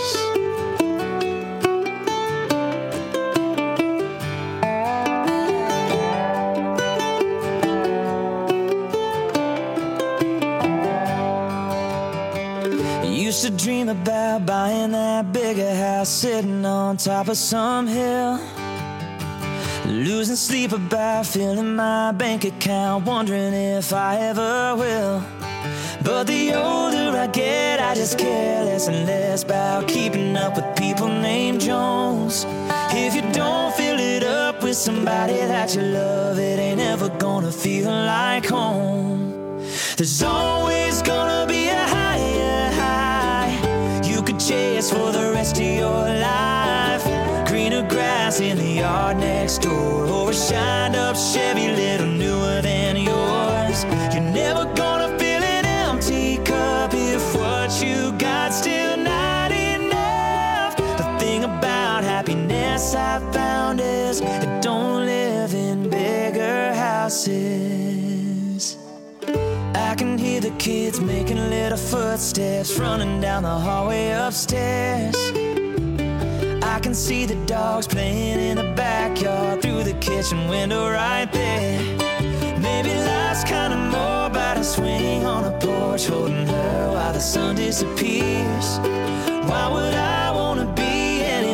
To dream about buying that bigger house sitting on top of some hill, losing sleep about filling my bank account, wondering if I ever will. But the older I get, I just care less and less about keeping up with people named Jones. If you don't fill it up with somebody that you love, it ain't ever gonna feel like home. There's always gonna be a higher high you could chase for the rest of your life. Greener grass in the yard next door, or a shined up Chevy little newer than yours. You're never gonna fill an empty cup if what you got still not enough. The thing about happiness I found is it don't live in bigger houses. I can hear the kids making little footsteps running down the hallway upstairs. I can see the dogs playing in the backyard through the kitchen window right there. Maybe life's kinda more about a swing on a porch holding her while the sun disappears. Why would I wanna be any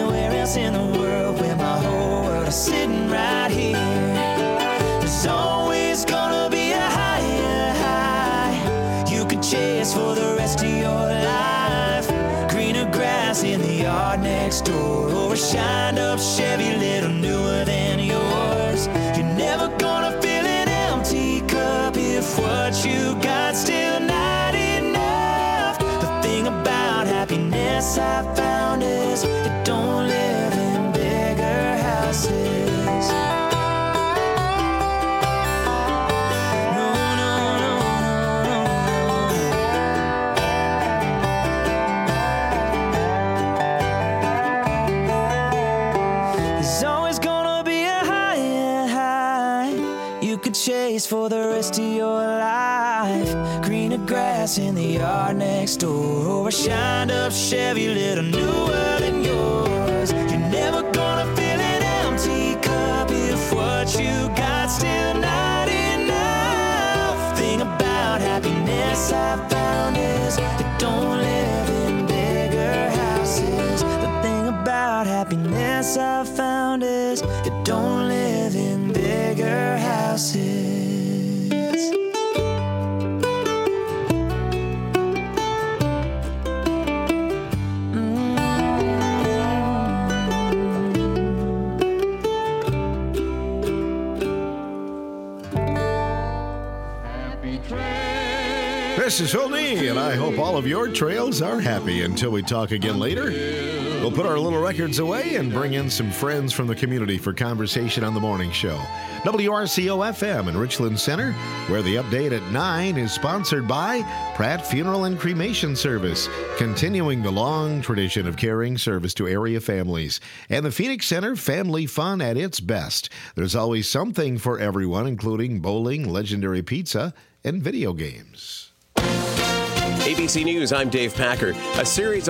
chase for the rest of your life. Greener grass in the yard next door, or a shined up Chevy little newer than yours. You're never gonna fill an empty cup if what you got still not enough. The thing about happiness I found is it don't live in bigger houses. Chase for the rest of your life. Greener grass in the yard next door, or a shined up Chevy little newer than yours. You're never gonna fill an empty cup if what you got still not enough. Thing about happiness I found is it don't live in bigger houses. The thing about happiness I found is it don't live in bigger houses. This is Phil Nee, and I hope all of your trails are happy. Until we talk again later, we'll put our little records away and bring in some friends from the community for conversation on the morning show. WRCO-FM in Richland Center, where the update at 9 is sponsored by Pratt Funeral and Cremation Service, continuing the long tradition of carrying service to area families. And the Phoenix Center, family fun at its best. There's always something for everyone, including bowling, legendary pizza, and video games. ABC News, I'm Dave Packer. A series of